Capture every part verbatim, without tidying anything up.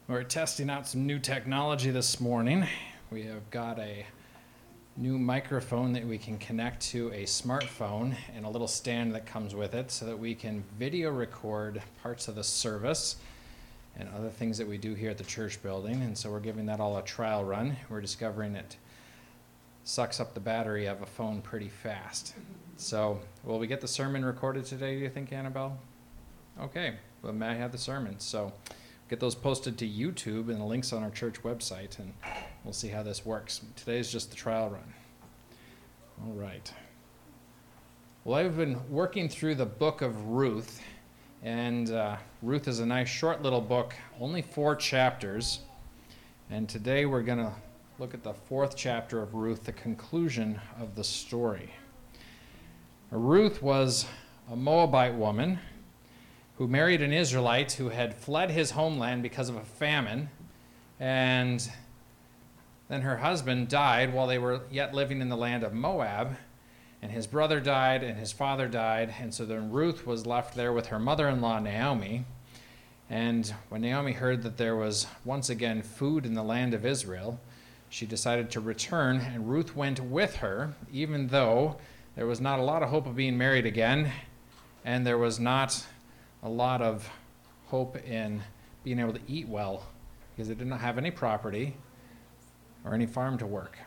We're testing out some new technology this morning. We have got a new microphone that we can connect to a smartphone and a little stand that comes with it so that we can video record parts of the service and other things that we do here at the church building. And so we're giving that all a trial run. We're discovering it sucks up the battery of a phone pretty fast. So will we get the sermon recorded today, do you think, Annabelle? Okay, well, may I have the sermon? So get those posted to YouTube and the links on our church website, and we'll see how this works. Today's just the trial run. All right. Well, I've been working through the book of Ruth, and uh, Ruth is a nice short little book, only four chapters. And today we're going to look at the fourth chapter of Ruth, the conclusion of the story. Ruth was a Moabite woman who married an Israelite who had fled his homeland because of a famine, and then her husband died while they were yet living in the land of Moab, and his brother died and his father died, and so then Ruth was left there with her mother-in-law Naomi. And when Naomi heard that there was once again food in the land of Israel, she decided to return, and Ruth went with her, even though there was not a lot of hope of being married again, and there was not a lot of hope in being able to eat well because they did not have any property or any farm to work.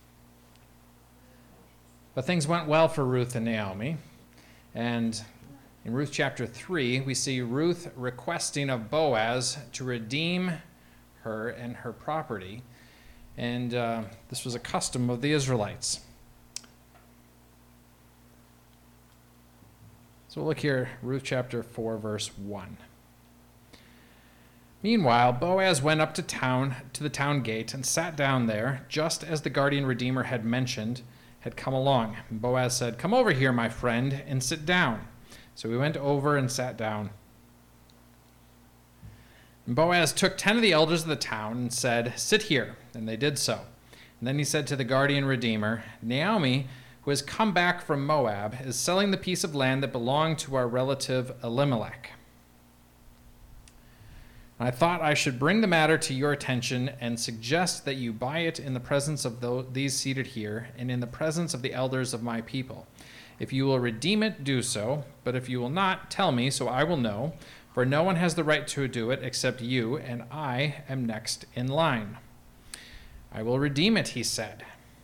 But things went well for Ruth and Naomi. And in Ruth chapter three, we see Ruth requesting of Boaz to redeem her and her property. And uh, this was a custom of the Israelites. So we'll look here, Ruth chapter four, verse one. Meanwhile, Boaz went up to town, to the town gate, and sat down there, just as the guardian redeemer had mentioned, had come along. And Boaz said, "Come over here, my friend, and sit down." So he went over and sat down. And Boaz took ten of the elders of the town and said, "Sit here." And they did so. And then he said to the guardian redeemer, "Naomi, who has come back from Moab, is selling the piece of land that belonged to our relative Elimelech. I thought I should bring the matter to your attention and suggest that you buy it in the presence of those, these seated here and in the presence of the elders of my people. If you will redeem it, do so, but if you will not, tell me, so I will know, for no one has the right to do it except you, and I am next in line." "I will redeem it," he said.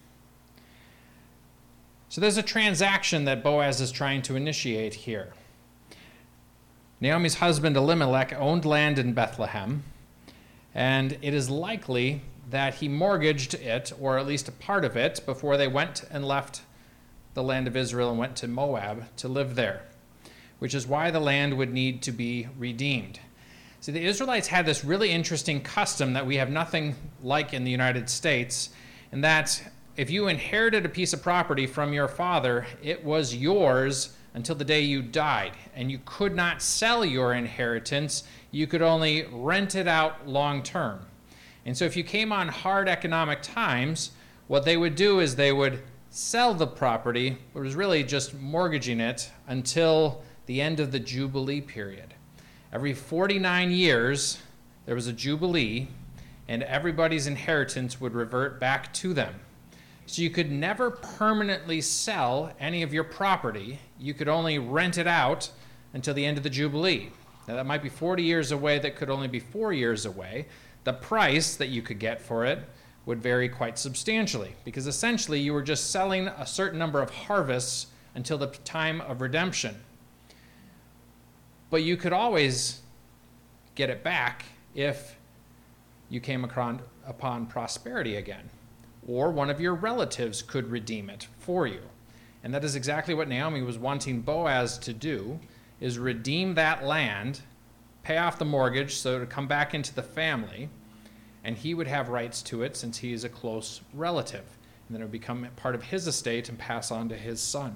So there's a transaction that Boaz is trying to initiate here. Naomi's husband Elimelech owned land in Bethlehem, and it is likely that he mortgaged it, or at least a part of it, before they went and left the land of Israel and went to Moab to live there, which is why the land would need to be redeemed. See, the Israelites had this really interesting custom that we have nothing like in the United States, and that if you inherited a piece of property from your father, it was yours until the day you died, and you could not sell your inheritance. You could only rent it out long term. And so if you came on hard economic times, what they would do is they would sell the property, but it was really just mortgaging it until the end of the Jubilee period. Every forty-nine years, there was a Jubilee, and everybody's inheritance would revert back to them. So you could never permanently sell any of your property. You could only rent it out until the end of the Jubilee. Now that might be forty years away, that could only be four years away. The price that you could get for it would vary quite substantially, because essentially you were just selling a certain number of harvests until the time of redemption. But you could always get it back if you came upon, upon prosperity again, or one of your relatives could redeem it for you. And that is exactly what Naomi was wanting Boaz to do, is redeem that land, pay off the mortgage so to come back into the family, and he would have rights to it since he is a close relative. And then it would become part of his estate and pass on to his son.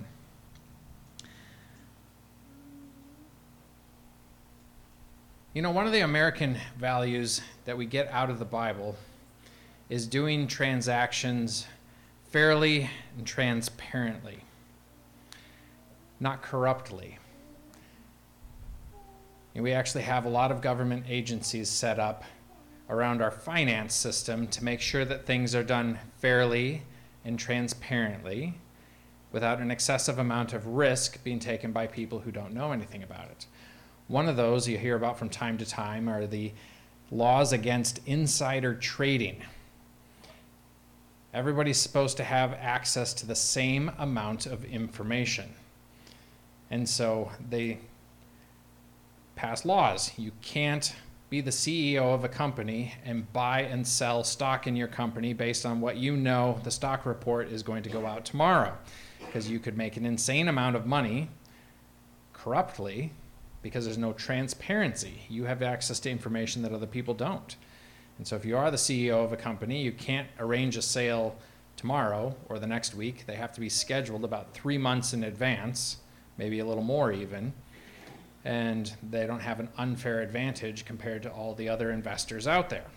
You know, one of the American values that we get out of the Bible is doing transactions fairly and transparently, not corruptly. And we actually have a lot of government agencies set up around our finance system to make sure that things are done fairly and transparently without an excessive amount of risk being taken by people who don't know anything about it. One of those you hear about from time to time are the laws against insider trading. Everybody's supposed to have access to the same amount of information. And so they pass laws. You can't be the C E O of a company and buy and sell stock in your company based on what you know the stock report is going to go out tomorrow, because you could make an insane amount of money corruptly because there's no transparency. You have access to information that other people don't. And so if you are the C E O of a company, you can't arrange a sale tomorrow or the next week. They have to be scheduled about three months in advance, maybe a little more even. And they don't have an unfair advantage compared to all the other investors out there.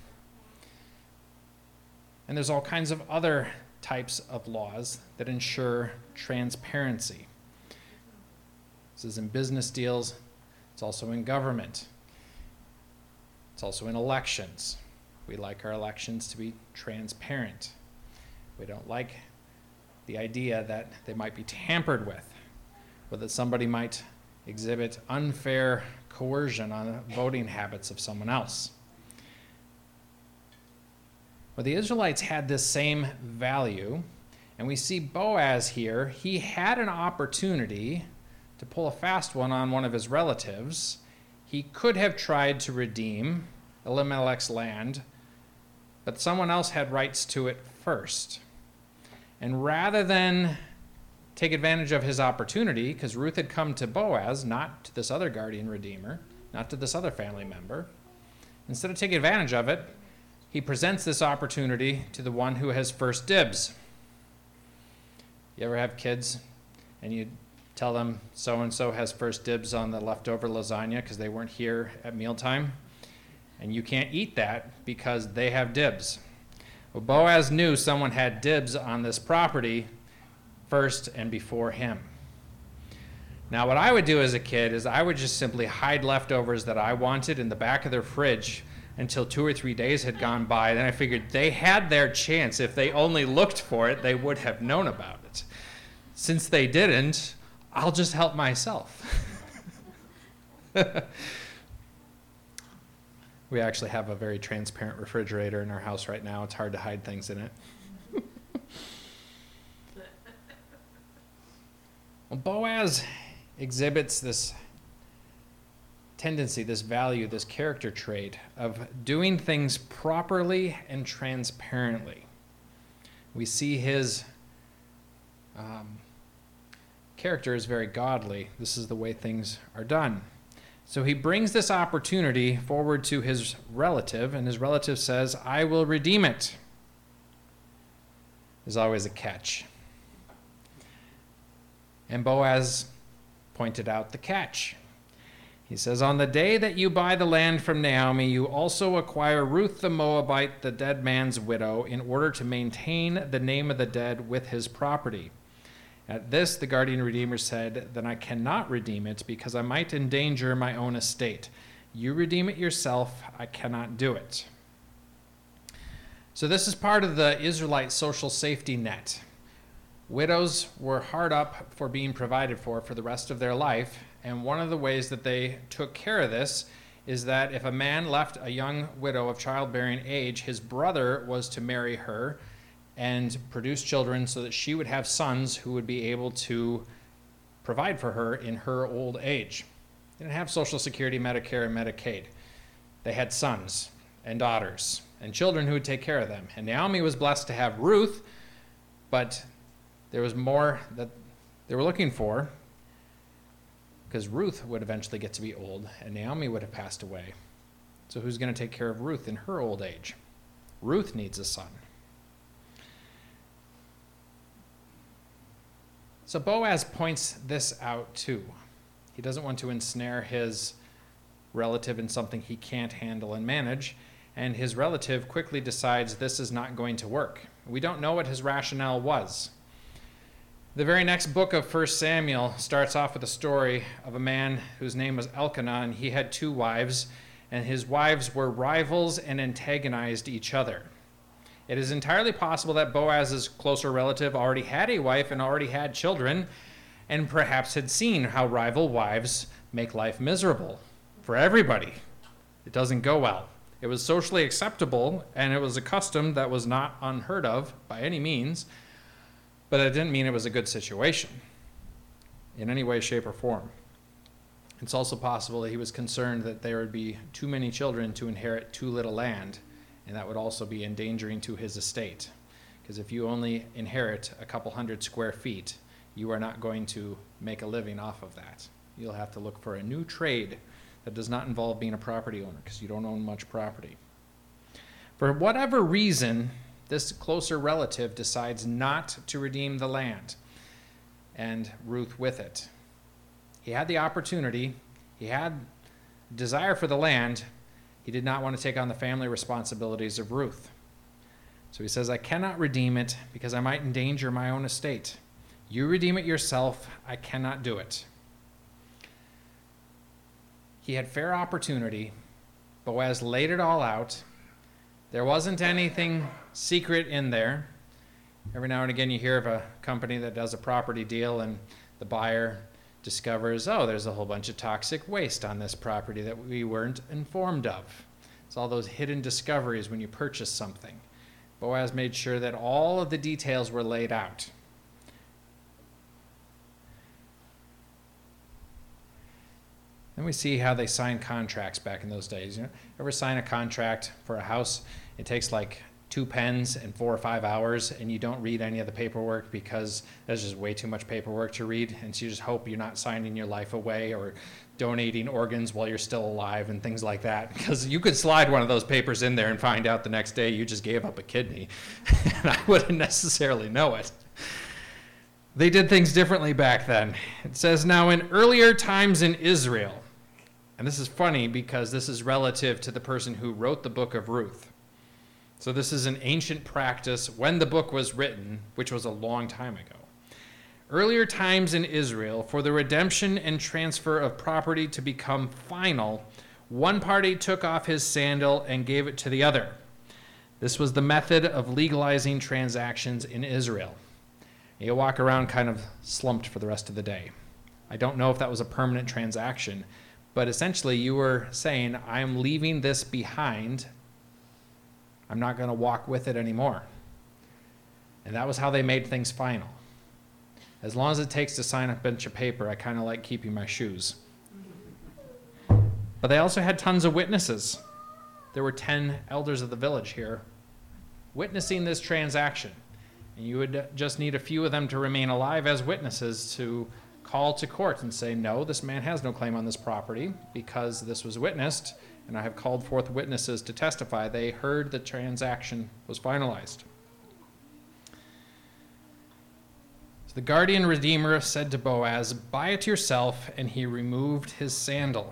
And there's all kinds of other types of laws that ensure transparency. This is in business deals. It's also in government. It's also in elections. We like our elections to be transparent. We don't like the idea that they might be tampered with, or that somebody might exhibit unfair coercion on the voting habits of someone else. Well, the Israelites had this same value, and we see Boaz here. He had an opportunity to pull a fast one on one of his relatives. He could have tried to redeem Elimelech's land, but someone else had rights to it first. And rather than take advantage of his opportunity, because Ruth had come to Boaz, not to this other guardian redeemer, not to this other family member. Instead of taking advantage of it, he presents this opportunity to the one who has first dibs. You ever have kids and you tell them so-and-so has first dibs on the leftover lasagna because they weren't here at mealtime? And you can't eat that because they have dibs. Well, Boaz knew someone had dibs on this property first and before him. Now, what I would do as a kid is I would just simply hide leftovers that I wanted in the back of their fridge until two or three days had gone by. Then I figured they had their chance. If they only looked for it, they would have known about it. Since they didn't, I'll just help myself. We actually have a very transparent refrigerator in our house right now. It's hard to hide things in it. Well, Boaz exhibits this tendency, this value, this character trait of doing things properly and transparently. We see his um, character is very godly. This is the way things are done. So he brings this opportunity forward to his relative, and his relative says, I will redeem it. There's always a catch. And Boaz pointed out the catch. He says, on the day that you buy the land from Naomi, you also acquire Ruth the Moabite, the dead man's widow, in order to maintain the name of the dead with his property. At this, the guardian redeemer said, then I cannot redeem it because I might endanger my own estate. You redeem it yourself. I cannot do it. So this is part of the Israelite social safety net. Widows were hard up for being provided for for the rest of their life, and one of the ways that they took care of this is that if a man left a young widow of childbearing age, his brother was to marry her and produce children so that she would have sons who would be able to provide for her in her old age. They didn't have Social Security, Medicare, and Medicaid. They had sons and daughters and children who would take care of them. And Naomi was blessed to have Ruth, but there was more that they were looking for, because Ruth would eventually get to be old and Naomi would have passed away. So who's going to take care of Ruth in her old age? Ruth needs a son. So Boaz points this out too. He doesn't want to ensnare his relative in something he can't handle and manage, and his relative quickly decides this is not going to work. We don't know what his rationale was. The very next book of First Samuel starts off with a story of a man whose name was Elkanah, and he had two wives, and his wives were rivals and antagonized each other. It is entirely possible that Boaz's closer relative already had a wife and already had children, and perhaps had seen how rival wives make life miserable for everybody. It doesn't go well. It was socially acceptable, and it was a custom that was not unheard of by any means, but it didn't mean it was a good situation in any way, shape, or form. It's also possible that he was concerned that there would be too many children to inherit too little land, and that would also be endangering to his estate. Because if you only inherit a couple hundred square feet, you are not going to make a living off of that. You'll have to look for a new trade that does not involve being a property owner, because you don't own much property. For whatever reason, this closer relative decides not to redeem the land, and Ruth with it. He had the opportunity, he had desire for the land, he did not want to take on the family responsibilities of Ruth. So he says, I cannot redeem it because I might endanger my own estate. You redeem it yourself, I cannot do it. He had fair opportunity. Boaz laid it all out. There wasn't anything secret in there. Every now and again you hear of a company that does a property deal and the buyer discovers, oh, there's a whole bunch of toxic waste on this property that we weren't informed of. It's all those hidden discoveries when you purchase something. Boaz made sure that all of the details were laid out. Then we see how they signed contracts back in those days. You know, ever sign a contract for a house? It takes like two pens and four or five hours, and you don't read any of the paperwork because there's just way too much paperwork to read, and so you just hope you're not signing your life away or donating organs while you're still alive and things like that, because you could slide one of those papers in there and find out the next day you just gave up a kidney, and I wouldn't necessarily know it. They did things differently back then. It says, now in earlier times in Israel, and this is funny because this is relative to the person who wrote the book of Ruth. So this is an ancient practice when the book was written, which was a long time ago. Earlier times in Israel, for the redemption and transfer of property to become final, one party took off his sandal and gave it to the other. This was the method of legalizing transactions in Israel. You'll walk around kind of slumped for the rest of the day. I don't know if that was a permanent transaction, but essentially you were saying, I'm leaving this behind. I'm not going to walk with it anymore. And that was how they made things final. As long as it takes to sign a bunch of paper, I kind of like keeping my shoes. But they also had tons of witnesses. There were ten elders of the village here witnessing this transaction. And you would just need a few of them to remain alive as witnesses to call to court and say, no, this man has no claim on this property because this was witnessed, and I have called forth witnesses to testify. They heard the transaction was finalized. So the guardian redeemer said to Boaz, buy it yourself, and he removed his sandal.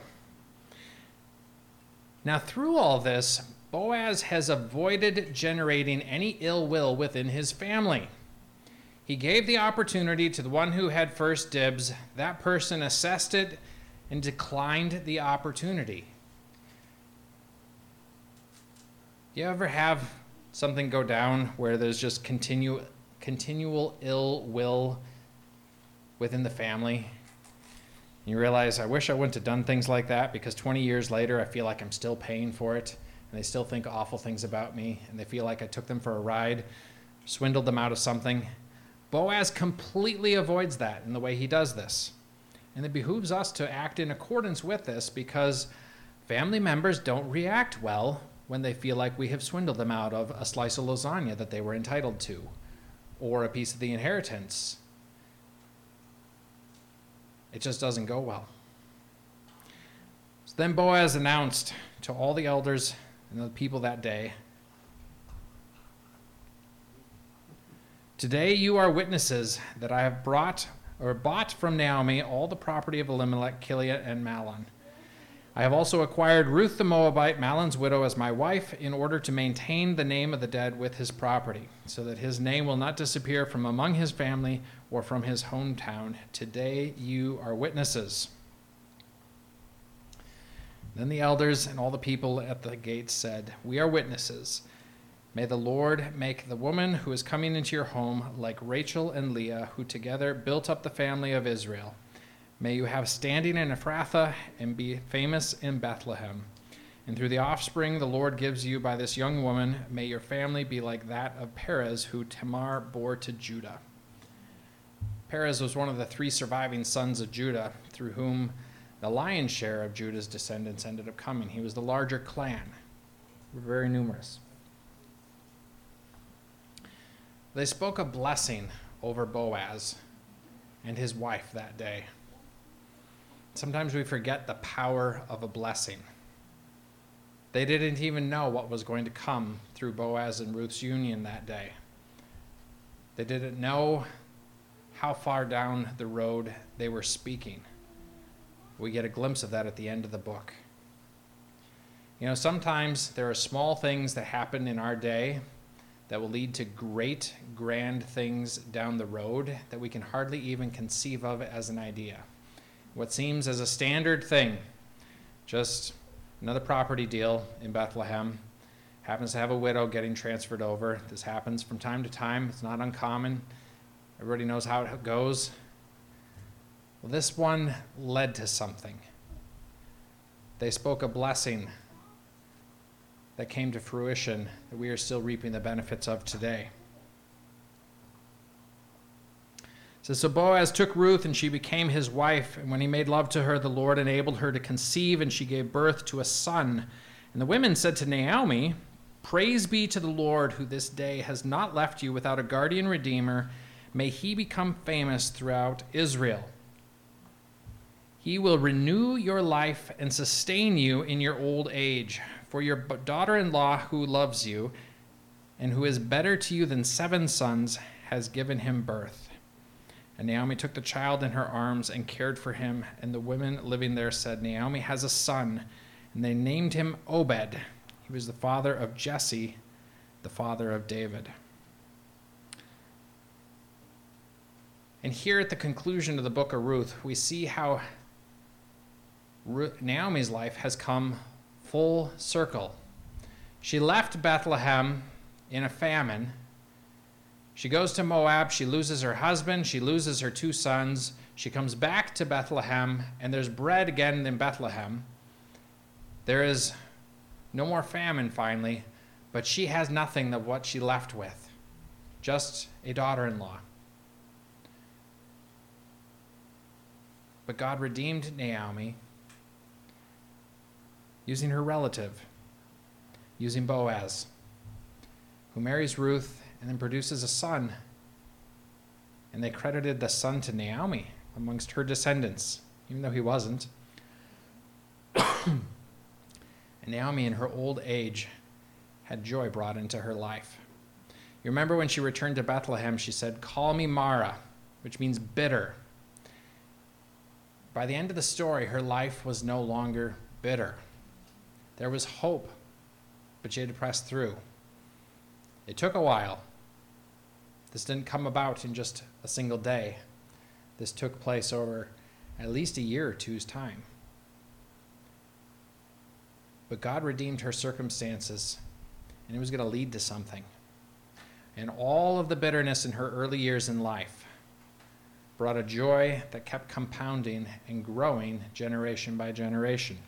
Now through all this, Boaz has avoided generating any ill will within his family. He gave the opportunity to the one who had first dibs. That person assessed it and declined the opportunity. Do you ever have something go down where there's just continue, continual ill will within the family? You realize, I wish I wouldn't have done things like that because twenty years later I feel like I'm still paying for it, and they still think awful things about me, and they feel like I took them for a ride, swindled them out of something. Boaz completely avoids that in the way he does this. And it behooves us to act in accordance with this because family members don't react well when they feel like we have swindled them out of a slice of lasagna that they were entitled to or a piece of the inheritance. It just doesn't go well. So then Boaz announced to all the elders and the people that day, today you are witnesses that I have brought or bought from Naomi all the property of Elimelech, Kiliah, and Mahlon. I have also acquired Ruth the Moabite, Mahlon's widow, as my wife in order to maintain the name of the dead with his property, so that his name will not disappear from among his family or from his hometown. Today you are witnesses. Then the elders and all the people at the gates said, "We are witnesses. May the Lord make the woman who is coming into your home like Rachel and Leah, who together built up the family of Israel. May you have standing in Ephrathah and be famous in Bethlehem. And through the offspring the Lord gives you by this young woman, may your family be like that of Perez, who Tamar bore to Judah." Perez was one of the three surviving sons of Judah, through whom the lion's share of Judah's descendants ended up coming. He was the larger clan. They were very numerous. They spoke a blessing over Boaz and his wife that day. Sometimes we forget the power of a blessing. They didn't even know what was going to come through Boaz and Ruth's union that day. They didn't know how far down the road they were speaking. We get a glimpse of that at the end of the book. You know, sometimes there are small things that happen in our day that will lead to great, grand things down the road that we can hardly even conceive of as an idea. What seems as a standard thing, just another property deal in Bethlehem, happens to have a widow getting transferred over. This happens from time to time. It's not uncommon. Everybody knows how it goes. Well, this one led to something. They spoke a blessing that came to fruition that we are still reaping the benefits of today. It says, "So Boaz took Ruth, and she became his wife. And when he made love to her, the Lord enabled her to conceive, and she gave birth to a son. And the women said to Naomi, 'Praise be to the Lord, who this day has not left you without a guardian redeemer. May he become famous throughout Israel. He will renew your life and sustain you in your old age. For your daughter-in-law who loves you and who is better to you than seven sons has given him birth.' And Naomi took the child in her arms and cared for him. And the women living there said, 'Naomi has a son.' And they named him Obed. He was the father of Jesse, the father of David." And here at the conclusion of the book of Ruth, we see how Naomi's life has come full circle. She left Bethlehem in a famine. She goes to Moab. She loses her husband. She loses her two sons. She comes back to Bethlehem, and there's bread again in Bethlehem. There is no more famine finally, but she has nothing of what she left with, just a daughter-in-law. But God redeemed Naomi using her relative, using Boaz, who marries Ruth and then produces a son. And they credited the son to Naomi amongst her descendants, even though he wasn't. And Naomi, in her old age, had joy brought into her life. You remember when she returned to Bethlehem, she said, "Call me Mara," which means bitter. By the end of the story, her life was no longer bitter. There was hope, but she had to press through. It took a while. This didn't come about in just a single day. This took place over at least a year or two's time. But God redeemed her circumstances, and it was going to lead to something. And all of the bitterness in her early years in life brought a joy that kept compounding and growing generation by generation.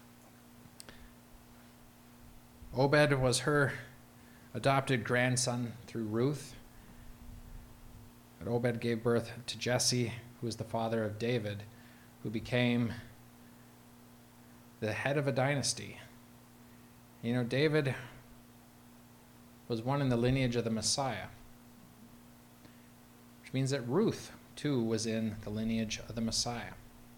Obed was her adopted grandson through Ruth. But Obed gave birth to Jesse, who was the father of David, who became the head of a dynasty. You know, David was one in the lineage of the Messiah, which means that Ruth too was in the lineage of the Messiah.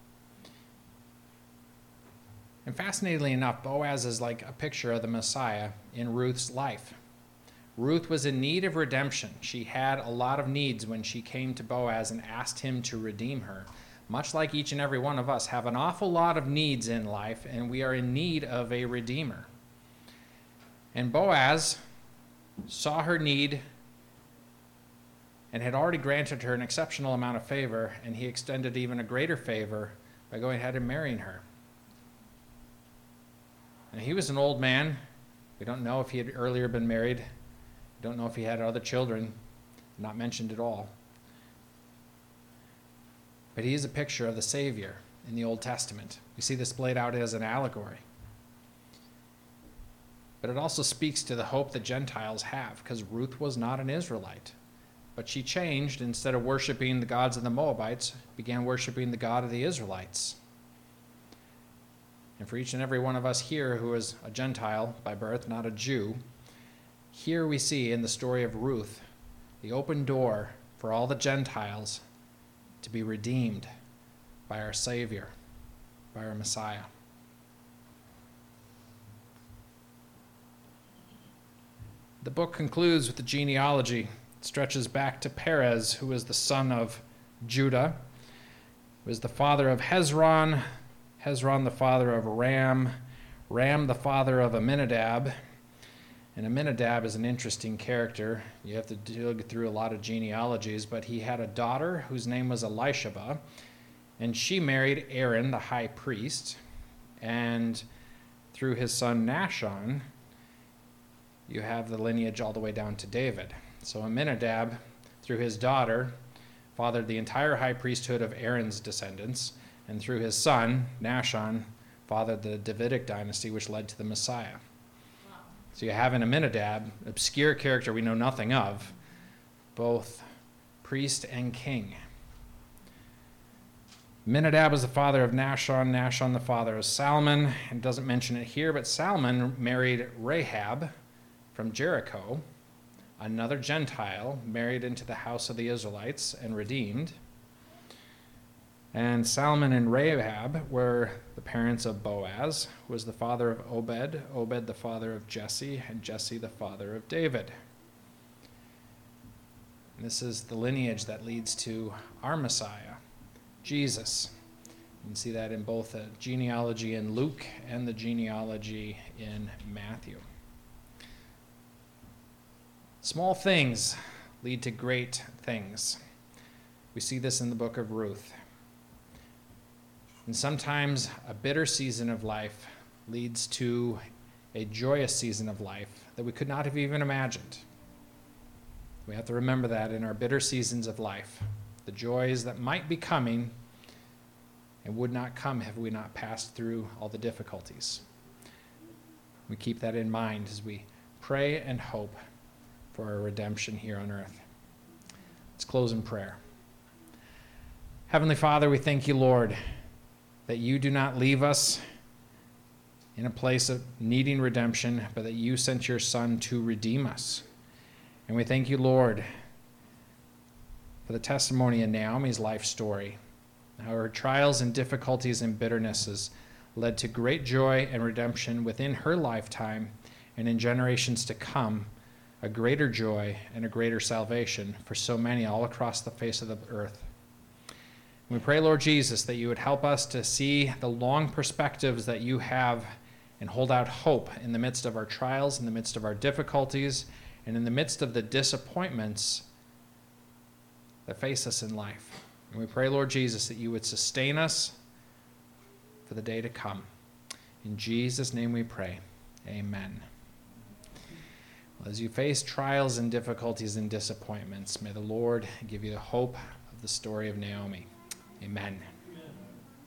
And fascinatingly enough, Boaz is like a picture of the Messiah in Ruth's life. Ruth was in need of redemption. She had a lot of needs when she came to Boaz and asked him to redeem her. Much like each and every one of us have an awful lot of needs in life, and we are in need of a redeemer. And Boaz saw her need and had already granted her an exceptional amount of favor, and he extended even a greater favor by going ahead and marrying her. And he was an old man. We don't know if he had earlier been married. We don't know if he had other children, not mentioned at all. But he is a picture of the Savior in the Old Testament. We see this played out as an allegory. But it also speaks to the hope that Gentiles have, because Ruth was not an Israelite. But she changed. Instead of worshiping the gods of the Moabites, began worshiping the God of the Israelites. And for each and every one of us here who is a Gentile by birth, not a Jew, here we see in the story of Ruth the open door for all the Gentiles to be redeemed by our Savior, by our Messiah. The book concludes with the genealogy. It stretches back to Perez, who was the son of Judah, who was the father of Hezron, Hezron the father of Ram, Ram the father of Amminadab. And Amminadab is an interesting character. You have to dig through a lot of genealogies, but he had a daughter whose name was Elisheba, and she married Aaron, the high priest. And through his son Nahshon, you have the lineage all the way down to David. So Amminadab, through his daughter, fathered the entire high priesthood of Aaron's descendants, and through his son, Nahshon, fathered the Davidic dynasty, which led to the Messiah. So you have in Amminadab, obscure character we know nothing of, both priest and king. Amminadab was the father of Nahshon, Nahshon the father of Salmon. It doesn't mention it here, but Salmon married Rahab from Jericho, another Gentile married into the house of the Israelites and redeemed. And Salmon and Rahab were the parents of Boaz, who was the father of Obed, Obed the father of Jesse, and Jesse the father of David. And this is the lineage that leads to our Messiah, Jesus. You can see that in both the genealogy in Luke and the genealogy in Matthew. Small things lead to great things. We see this in the book of Ruth. And sometimes a bitter season of life leads to a joyous season of life that we could not have even imagined. We have to remember that in our bitter seasons of life, the joys that might be coming and would not come have we not passed through all the difficulties. We keep that in mind as we pray and hope for our redemption here on earth. Let's close in prayer. Heavenly Father, we thank you, Lord, that you do not leave us in a place of needing redemption, but that you sent your Son to redeem us. And we thank you, Lord, for the testimony in Naomi's life story, how her trials and difficulties and bitternesses led to great joy and redemption within her lifetime, and in generations to come, a greater joy and a greater salvation for so many all across the face of the earth. We pray, Lord Jesus, that you would help us to see the long perspectives that you have and hold out hope in the midst of our trials, in the midst of our difficulties, and in the midst of the disappointments that face us in life. And we pray, Lord Jesus, that you would sustain us for the day to come. In Jesus' name we pray. Amen. Well, as you face trials and difficulties and disappointments, may the Lord give you the hope of the story of Naomi. Amen.